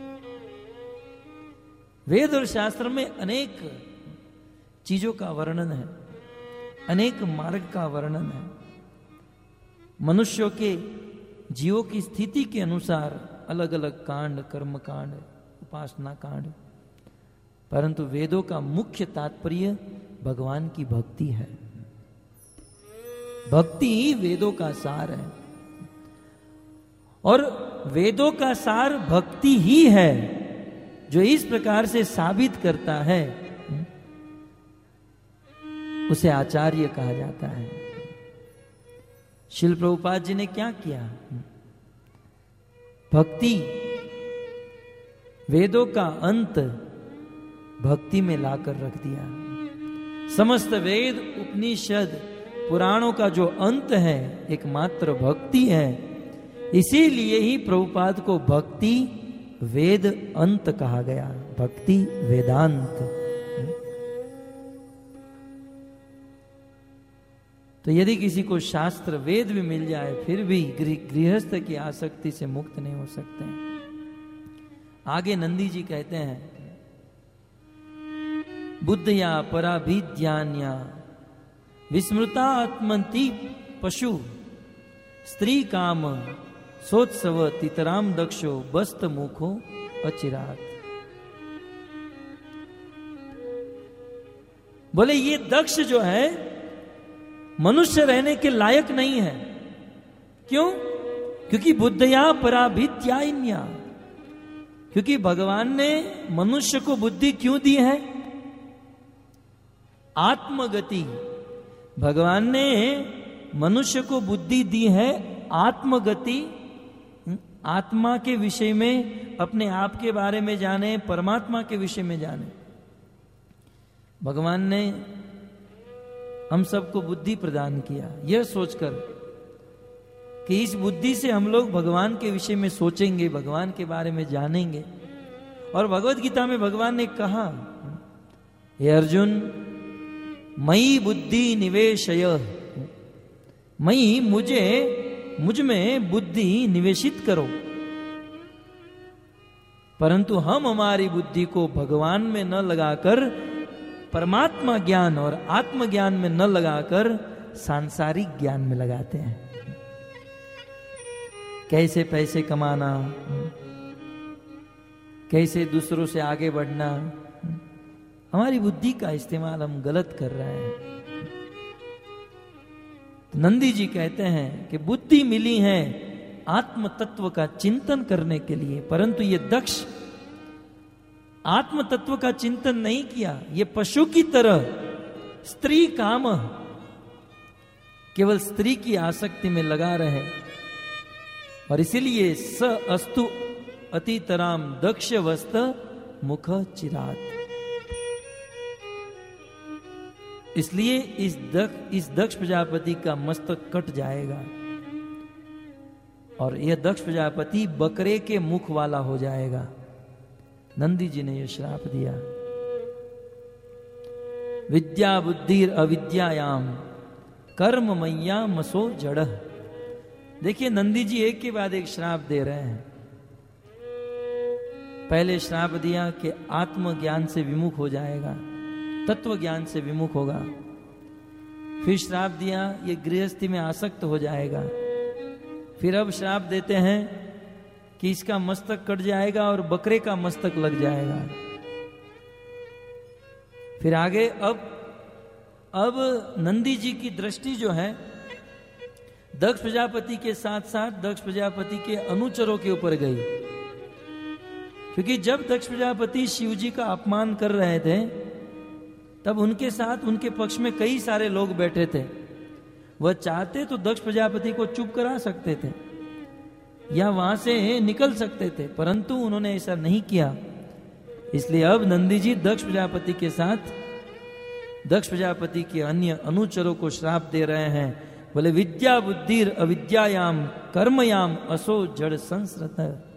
A: वेद और शास्त्र में अनेक चीजों का वर्णन है, अनेक मार्ग का वर्णन है। मनुष्यों के जीवों की स्थिति के अनुसार अलग अलग कांड, कर्म कांड, उपासना कांड, परंतु वेदों का मुख्य तात्पर्य भगवान की भक्ति है। भक्ति ही वेदों का सार है और वेदों का सार भक्ति ही है, जो इस प्रकार से साबित करता है उसे आचार्य कहा जाता है। श्रील प्रभुपाद जी ने क्या किया? भक्ति, वेदों का अंत भक्ति में लाकर रख दिया। समस्त वेद, उपनिषद, पुराणों का जो अंत है एकमात्र भक्ति है। इसीलिए ही प्रभुपाद को भक्ति वेद अंत कहा गया, भक्ति वेदांत। तो यदि किसी को शास्त्र वेद भी मिल जाए फिर भी गृहस्थ की आसक्ति से मुक्त नहीं हो सकते हैं। आगे नंदी जी कहते हैं, बुद्धया पराभिज्ञान्या विस्मृता आत्मंति पशु स्त्री काम सोत्सव तितराम दक्षो बस्त मुखो अचिरात। बोले ये दक्ष जो है मनुष्य रहने के लायक नहीं है। क्यों? क्योंकि बुद्धया पराभिज्ञान्या, क्योंकि भगवान ने मनुष्य को बुद्धि क्यों दी है? आत्मगति। भगवान ने मनुष्य को बुद्धि दी है आत्मगति, आत्मा के विषय में, अपने आप के बारे में जाने, परमात्मा के विषय में जाने। भगवान ने हम सबको बुद्धि प्रदान किया यह सोचकर कि इस बुद्धि से हम लोग भगवान के विषय में सोचेंगे, भगवान के बारे में जानेंगे। और भगवत गीता में भगवान ने कहा, हे अर्जुन मयि बुद्धि निवेशय, मयि मुझे मुझ में बुद्धि निवेशित करो। परंतु हम हमारी बुद्धि को भगवान में न लगाकर, परमात्मा ज्ञान और आत्मज्ञान में न लगाकर सांसारिक ज्ञान में लगाते हैं। कैसे पैसे कमाना, कैसे दूसरों से आगे बढ़ना, हमारी बुद्धि का इस्तेमाल हम गलत कर रहे हैं। नंदी जी कहते हैं कि बुद्धि मिली है आत्म तत्व का चिंतन करने के लिए, परंतु ये दक्ष आत्म तत्व का चिंतन नहीं किया। ये पशु की तरह स्त्री काम, केवल स्त्री की आसक्ति में लगा रहे। और इसीलिए स अस्तु अतितराम दक्ष वस्त मुख चिरात। इसलिए इस दक्ष इस दक्ष प्रजापति का मस्तक कट जाएगा और यह दक्ष प्रजापति बकरे के मुख वाला हो जाएगा। नंदी जी ने यह श्राप दिया। विद्या बुद्धि अविद्यायाम कर्म मैया मसो जड़। देखिए नंदी जी एक के बाद एक श्राप दे रहे हैं। पहले श्राप दिया कि आत्मज्ञान से विमुख हो जाएगा, तत्व ज्ञान से विमुख होगा। फिर श्राप दिया ये गृहस्थी में आसक्त हो जाएगा। फिर अब श्राप देते हैं कि इसका मस्तक कट जाएगा और बकरे का मस्तक लग जाएगा। फिर आगे अब अब नंदी जी की दृष्टि जो है दक्ष प्रजापति के साथ साथ दक्ष प्रजापति के अनुचरों के ऊपर गई, क्योंकि जब दक्ष प्रजापति शिव जी का अपमान कर रहे थे तब उनके साथ उनके पक्ष में कई सारे लोग बैठे थे। वह चाहते तो दक्ष प्रजापति को चुप करा सकते थे या वहां से निकल सकते थे, परंतु उन्होंने ऐसा नहीं किया। इसलिए अब नंदी जी दक्ष प्रजापति के साथ दक्ष प्रजापति के अन्य अनुचरों को श्राप दे रहे हैं। बोले विद्या बुद्धिर अविद्यायाम कर्मयाम असो जड़ संस्रत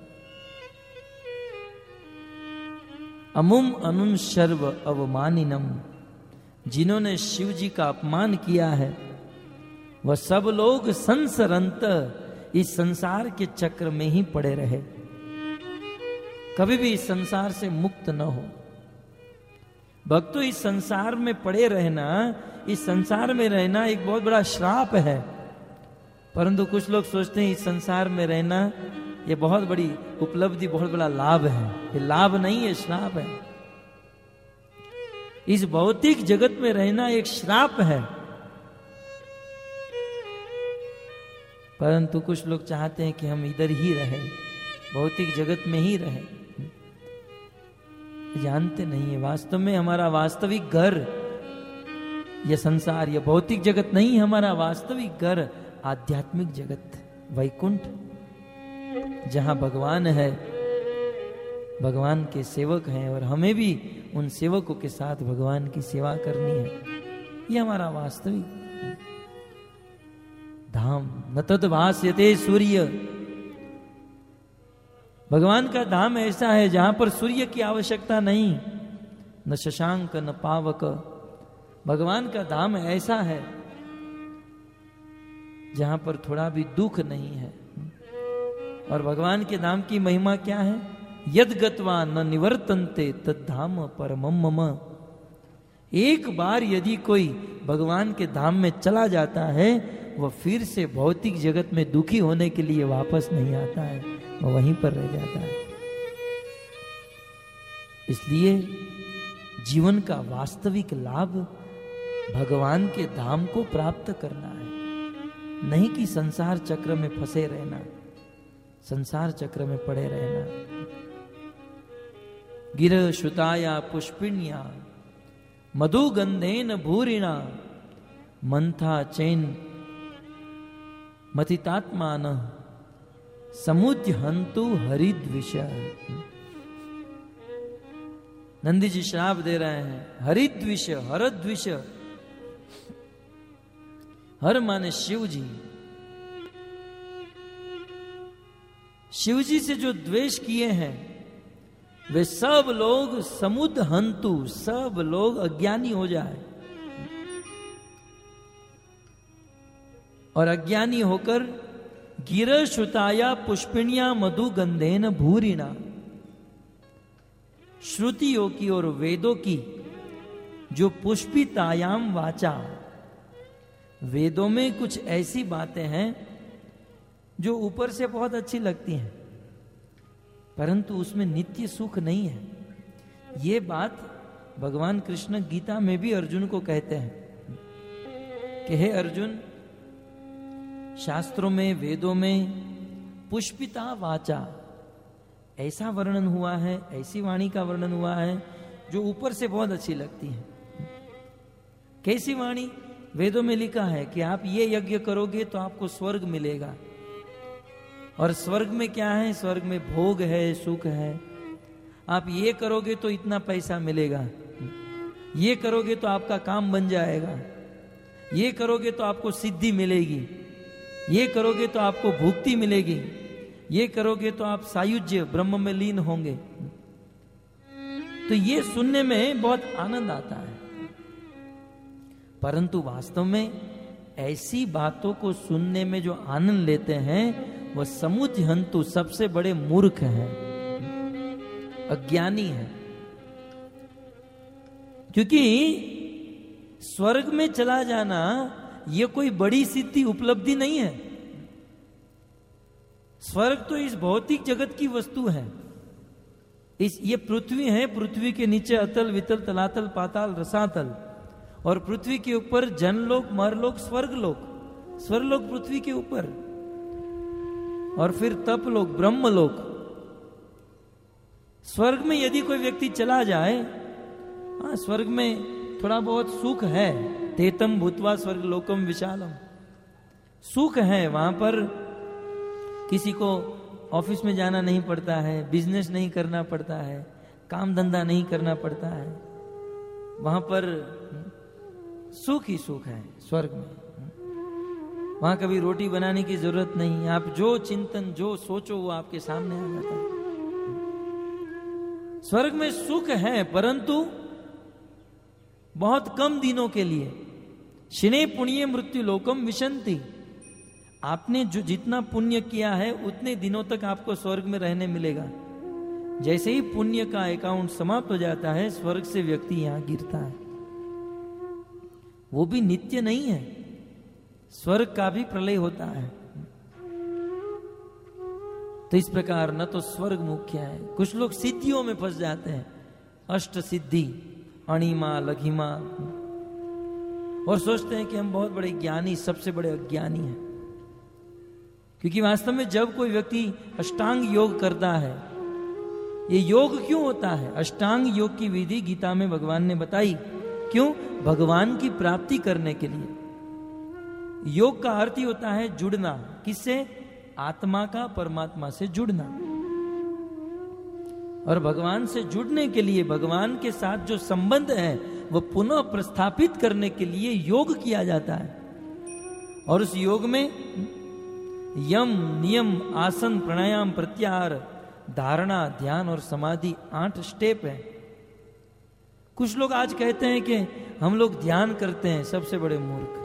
A: अमुम अनुन शर्व अवमानिनम। जिन्होंने शिव जी का अपमान किया है वह सब लोग संसरंत इस संसार के चक्र में ही पड़े रहे, कभी भी इस संसार से मुक्त न हो। भक्तों, इस संसार में पड़े रहना, इस संसार में रहना एक बहुत बड़ा श्राप है। परंतु कुछ लोग सोचते हैं इस संसार में रहना ये बहुत बड़ी उपलब्धि, बहुत बड़ा लाभ है। ये लाभ नहीं है, श्राप है। इस भौतिक जगत में रहना एक श्राप है। परंतु कुछ लोग चाहते हैं कि हम इधर ही रहें, भौतिक जगत में ही रहें। जानते नहीं है वास्तव में हमारा वास्तविक घर यह संसार, यह भौतिक जगत नहीं, हमारा वास्तविक घर आध्यात्मिक जगत, वैकुंठ, जहां भगवान है, भगवान के सेवक हैं और हमें भी उन सेवकों के साथ भगवान की सेवा करनी है। यह हमारा वास्तविक धाम। न तद भास्यते सूर्य, भगवान का धाम ऐसा है जहां पर सूर्य की आवश्यकता नहीं, न शशांक न पावक। भगवान का धाम ऐसा है जहां पर थोड़ा भी दुख नहीं है। और भगवान के धाम की महिमा क्या है? यद गत्वा न निवर्तन्ते तद्धाम परमम मम। एक बार यदि कोई भगवान के धाम में चला जाता है वह फिर से भौतिक जगत में दुखी होने के लिए वापस नहीं आता है, वह वहीं पर रह जाता है। इसलिए जीवन का वास्तविक लाभ भगवान के धाम को प्राप्त करना है, नहीं कि संसार चक्र में फंसे रहना, संसार चक्र में पड़े रहना। गिर श्रुताया पुष्पिण्या मधुगंधेन भूरिणा मंथा चैन मथितात्मान समुद्य हंतु हरिद्विष। नंदी जी श्राप दे रहे हैं, हरिद्विष, हरद्विष। हर माने शिव जी। शिव जी से जो द्वेष किए हैं वे सब लोग समुद्र हंतु, सब लोग अज्ञानी हो जाए और अज्ञानी होकर गिर श्रुताया पुष्पिण्या मधु गंधेन भूरिणा। श्रुतियों की और वेदों की जो पुष्पितायाम वाचा, वेदों में कुछ ऐसी बातें हैं जो ऊपर से बहुत अच्छी लगती हैं परंतु उसमें नित्य सुख नहीं है। ये बात भगवान कृष्ण गीता में भी अर्जुन को कहते हैं कि हे अर्जुन, शास्त्रों में, वेदों में पुष्पिता वाचा ऐसा वर्णन हुआ है, ऐसी वाणी का वर्णन हुआ है जो ऊपर से बहुत अच्छी लगती है। कैसी वाणी? वेदों में लिखा है कि आप ये यज्ञ करोगे तो आपको स्वर्ग मिलेगा, और स्वर्ग में क्या है? स्वर्ग में भोग है, सुख है। आप ये करोगे तो इतना पैसा मिलेगा, ये करोगे तो आपका काम बन जाएगा, ये करोगे तो आपको सिद्धि मिलेगी, ये करोगे तो आपको भुक्ति मिलेगी, ये करोगे तो आप सायुज्य ब्रह्म में लीन होंगे। तो ये सुनने में बहुत आनंद आता है, परंतु वास्तव में ऐसी बातों को सुनने में जो आनंद लेते हैं वह समुद्र हंतु, सबसे बड़े मूर्ख हैं, अज्ञानी हैं। क्योंकि स्वर्ग में चला जाना यह कोई बड़ी सिद्धि, उपलब्धि नहीं है। स्वर्ग तो इस भौतिक जगत की वस्तु है। इस ये पृथ्वी है, पृथ्वी के नीचे अतल वितल तलातल पाताल रसातल, और पृथ्वी के ऊपर जनलोक, मरलोक, स्वर्गलोक। स्वर्गलोक पृथ्वी के ऊपर, और फिर तपलोक, ब्रह्मलोक। स्वर्ग में यदि कोई व्यक्ति चला जाए, हाँ स्वर्ग में थोड़ा बहुत सुख है, तेतम भूतवा स्वर्ग लोकम विशालम, सुख है। वहां पर किसी को ऑफिस में जाना नहीं पड़ता है, बिजनेस नहीं करना पड़ता है, काम धंधा नहीं करना पड़ता है। वहां पर सुख ही सुख है स्वर्ग में। वहां कभी रोटी बनाने की जरूरत नहीं, आप जो चिंतन जो सोचो वो आपके सामने आ जाता है। स्वर्ग में सुख है परंतु बहुत कम दिनों के लिए। शिने पुण्य मृत्यु लोकम विशंति, आपने जो जितना पुण्य किया है उतने दिनों तक आपको स्वर्ग में रहने मिलेगा। जैसे ही पुण्य का अकाउंट समाप्त हो जाता है, स्वर्ग से व्यक्ति यहां गिरता है। वो भी नित्य नहीं है, स्वर्ग का भी प्रलय होता है। तो इस प्रकार न तो स्वर्ग मुख्य है। कुछ लोग सिद्धियों में फंस जाते हैं, अष्ट सिद्धि, अणिमा, लघिमा, और सोचते हैं कि हम बहुत बड़े ज्ञानी, सबसे बड़े अज्ञानी हैं। क्योंकि वास्तव में जब कोई व्यक्ति अष्टांग योग करता है, ये योग क्यों होता है? अष्टांग योग की विधि गीता में भगवान ने बताई। क्यों? भगवान की प्राप्ति करने के लिए। योग का अर्थ ही होता है जुड़ना। किससे? आत्मा का परमात्मा से जुड़ना। और भगवान से जुड़ने के लिए, भगवान के साथ जो संबंध है वो पुनः प्रस्थापित करने के लिए योग किया जाता है। और उस योग में यम, नियम, आसन, प्राणायाम, प्रत्याहार, धारणा, ध्यान और समाधि, आठ स्टेप है। कुछ लोग आज कहते हैं कि हम लोग ध्यान करते हैं, सबसे बड़े मूर्ख।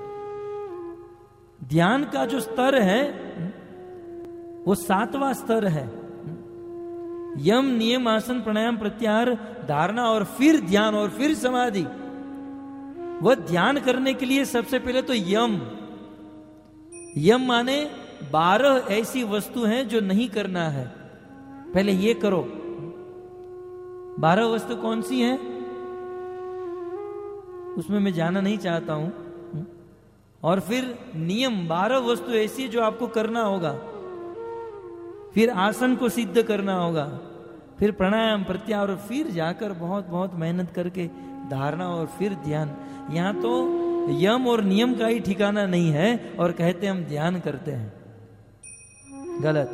A: ध्यान का जो स्तर है वो सातवां स्तर है। यम, नियम, आसन, प्राणायाम, प्रत्याहार, धारणा और फिर ध्यान और फिर समाधि। वह ध्यान करने के लिए सबसे पहले तो यम, यम माने बारह ऐसी वस्तु हैं जो नहीं करना है, पहले ये करो। बारह वस्तु कौन सी हैं उसमें मैं जाना नहीं चाहता हूं। और फिर नियम, बारह वस्तु ऐसी जो आपको करना होगा। फिर आसन को सिद्ध करना होगा, फिर प्राणायाम, प्रत्याहार, और फिर जाकर बहुत बहुत मेहनत करके धारणा और फिर ध्यान। यहां तो यम और नियम का ही ठिकाना नहीं है और कहते हम ध्यान करते हैं। गलत।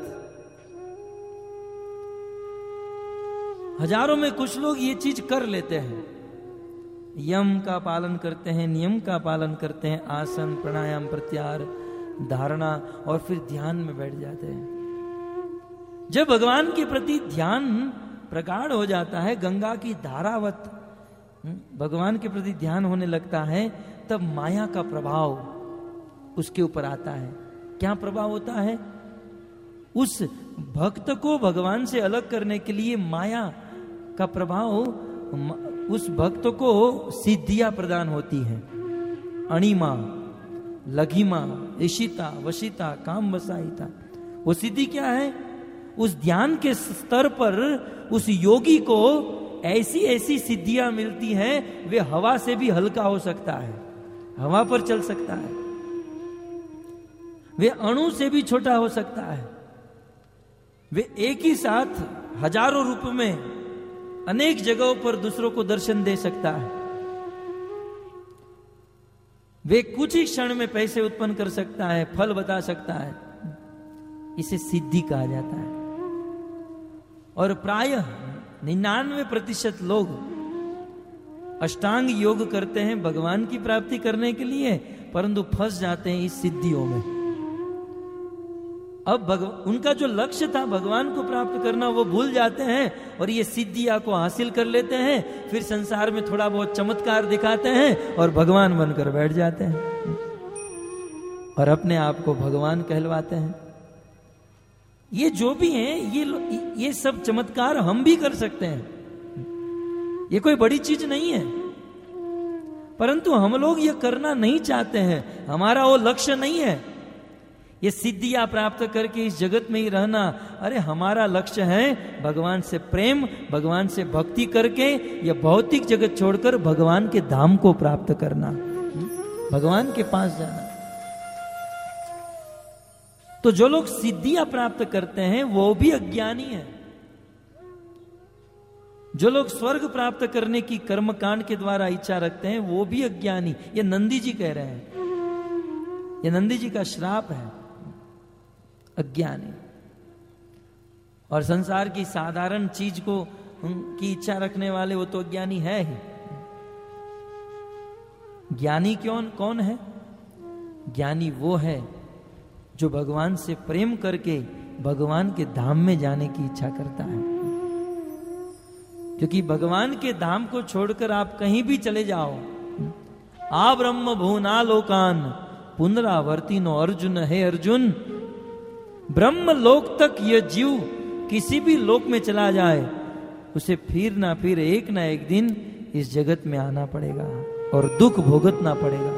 A: हजारों में कुछ लोग ये चीज कर लेते हैं, यम का पालन करते हैं, नियम का पालन करते हैं, आसन, प्राणायाम, प्रत्याहार, धारणा, और फिर ध्यान में बैठ जाते हैं। जब भगवान के प्रति ध्यान प्रगाढ़ हो जाता है, गंगा की धारावत भगवान के प्रति ध्यान होने लगता है, तब माया का प्रभाव उसके ऊपर आता है। क्या प्रभाव होता है? उस भक्त को भगवान से अलग करने के लिए माया का प्रभाव, उस भक्त को सिद्धियां प्रदान होती हैं। अणिमा, लघिमा, ईशिता, वशिता, काम वसाइता। वो सिद्धि क्या है? उस ध्यान के स्तर पर उस योगी को ऐसी ऐसी सिद्धियां मिलती हैं, वे हवा से भी हल्का हो सकता है, हवा पर चल सकता है, वे अणु से भी छोटा हो सकता है, वे एक ही साथ हजारों रूप में अनेक जगहों पर दूसरों को दर्शन दे सकता है, वे कुछ ही क्षण में पैसे उत्पन्न कर सकता है, फल बता सकता है। इसे सिद्धि कहा जाता है। और प्रायः निन्यानवे प्रतिशत लोग अष्टांग योग करते हैं भगवान की प्राप्ति करने के लिए, परंतु फंस जाते हैं इस सिद्धियों में। अब भगवान, उनका जो लक्ष्य था भगवान को प्राप्त करना, वो भूल जाते हैं और ये सिद्धियां को हासिल कर लेते हैं। फिर संसार में थोड़ा बहुत चमत्कार दिखाते हैं और भगवान बनकर बैठ जाते हैं और अपने आप को भगवान कहलवाते हैं। ये जो भी हैं, ये ये सब चमत्कार हम भी कर सकते हैं, ये कोई बड़ी चीज नहीं है, परंतु हम लोग ये करना नहीं चाहते हैं। हमारा वो लक्ष्य नहीं है ये सिद्धियां प्राप्त करके इस जगत में ही रहना। अरे हमारा लक्ष्य है भगवान से प्रेम, भगवान से भक्ति करके ये भौतिक जगत छोड़कर भगवान के धाम को प्राप्त करना, भगवान के पास जाना। तो जो लोग सिद्धियां प्राप्त करते हैं वो भी अज्ञानी है। जो लोग स्वर्ग प्राप्त करने की कर्मकांड के द्वारा इच्छा रखते हैं वो भी अज्ञानी। ये नंदी जी कह रहे हैं, ये नंदी जी का श्राप है, अज्ञानी। और संसार की साधारण चीज को की इच्छा रखने वाले वो तो अज्ञानी है ही। ज्ञानी कौन कौन है? ज्ञानी वो है जो भगवान से प्रेम करके भगवान के धाम में जाने की इच्छा करता है। क्योंकि भगवान के धाम को छोड़कर आप कहीं भी चले जाओ, आ ब्रह्म भुवना लोकान पुनरावर्ती नो अर्जुन, है अर्जुन, ब्रह्म लोक तक यह जीव किसी भी लोक में चला जाए, उसे फिर ना फिर एक ना एक दिन इस जगत में आना पड़ेगा और दुख भोगतना पड़ेगा।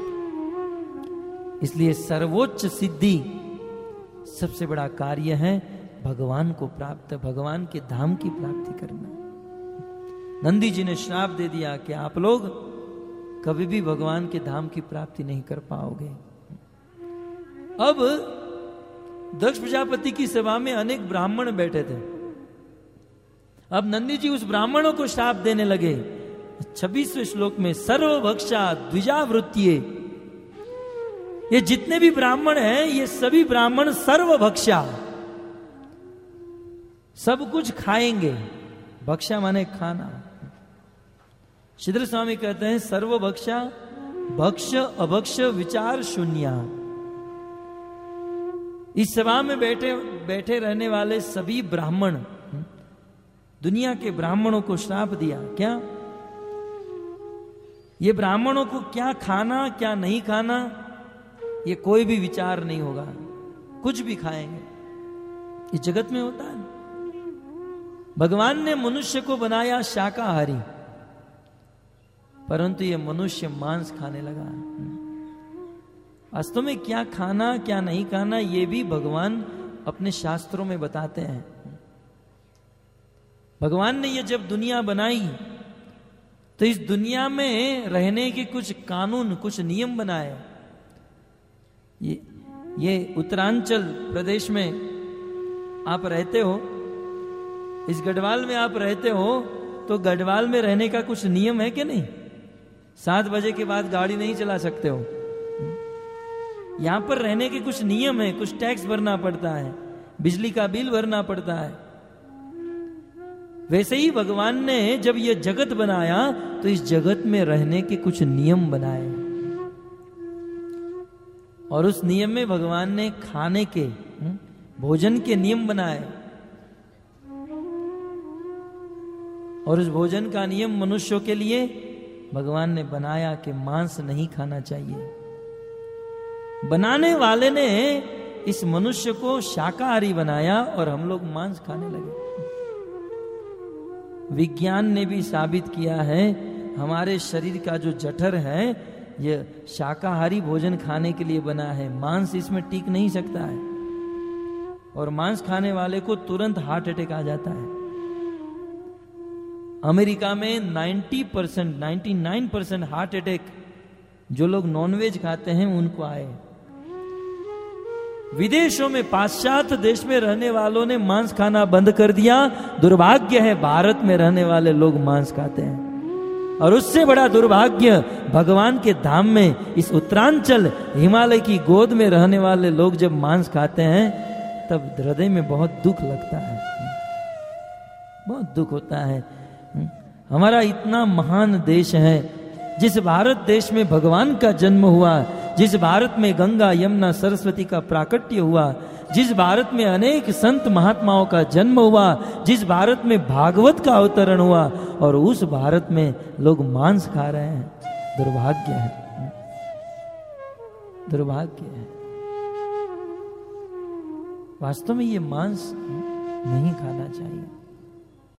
A: इसलिए सर्वोच्च सिद्धि, सबसे बड़ा कार्य है भगवान को प्राप्त, भगवान के धाम की प्राप्ति करना। नंदी जी ने श्राप दे दिया कि आप लोग कभी भी भगवान के धाम की प्राप्ति नहीं कर पाओगे। अब दक्ष प्रजापति की सभा में अनेक ब्राह्मण बैठे थे। अब नंदी जी उस ब्राह्मणों को श्राप देने लगे। छब्बीसवें श्लोक में सर्वभक्षा द्विजावृत्तिये, ये जितने भी ब्राह्मण हैं ये सभी ब्राह्मण सर्वभक्षा, सब कुछ खाएंगे। भक्षा माने खाना। श्रीधर स्वामी कहते हैं सर्वभक्षा भक्ष अभक्ष विचार शून्य। इस सभा में बैठे बैठे रहने वाले सभी ब्राह्मण, दुनिया के ब्राह्मणों को श्राप दिया। क्या ये ब्राह्मणों को क्या खाना क्या नहीं खाना ये कोई भी विचार नहीं होगा, कुछ भी खाएंगे। इस जगत में होता है। भगवान ने मनुष्य को बनाया शाकाहारी, परंतु ये मनुष्य मांस खाने लगा। वास्तव में क्या खाना क्या नहीं खाना ये भी भगवान अपने शास्त्रों में बताते हैं। भगवान ने ये जब दुनिया बनाई तो इस दुनिया में रहने के कुछ कानून, कुछ नियम बनाए। ये ये उत्तरांचल प्रदेश में आप रहते हो, इस गढ़वाल में आप रहते हो, तो गढ़वाल में रहने का कुछ नियम है कि नहीं? सात बजे के बाद गाड़ी नहीं चला सकते हो। यहां पर रहने के कुछ नियम है, कुछ टैक्स भरना पड़ता है, बिजली का बिल भरना पड़ता है। वैसे ही भगवान ने जब यह जगत बनाया तो इस जगत में रहने के कुछ नियम बनाए, और उस नियम में भगवान ने खाने के, भोजन के नियम बनाए। और उस भोजन का नियम मनुष्यों के लिए भगवान ने बनाया कि मांस नहीं खाना चाहिए। बनाने वाले ने इस मनुष्य को शाकाहारी बनाया और हम लोग मांस खाने लगे। विज्ञान ने भी साबित किया है हमारे शरीर का जो जठर है यह शाकाहारी भोजन खाने के लिए बना है, मांस इसमें टिक नहीं सकता है, और मांस खाने वाले को तुरंत हार्ट अटैक आ जाता है। अमेरिका में नब्बे परसेंट निन्यानवे परसेंट हार्ट अटैक जो लोग नॉनवेज खाते हैं उनको आए। विदेशों में, पाश्चात्य देश में रहने वालों ने मांस खाना बंद कर दिया। दुर्भाग्य है भारत में रहने वाले लोग मांस खाते हैं। और उससे बड़ा दुर्भाग्य, भगवान के धाम में इस उत्तरांचल हिमालय की गोद में रहने वाले लोग जब मांस खाते हैं तब हृदय में बहुत दुख लगता है, बहुत दुख होता है। हमारा इतना महान देश है, जिस भारत देश में भगवान का जन्म हुआ, जिस भारत में गंगा यमुना सरस्वती का प्राकट्य हुआ, जिस भारत में अनेक संत महात्माओं का जन्म हुआ, जिस भारत में भागवत का अवतरण हुआ, और उस भारत में लोग मांस खा रहे हैं। दुर्भाग्य है, दुर्भाग्य है। वास्तव में ये मांस नहीं खाना चाहिए।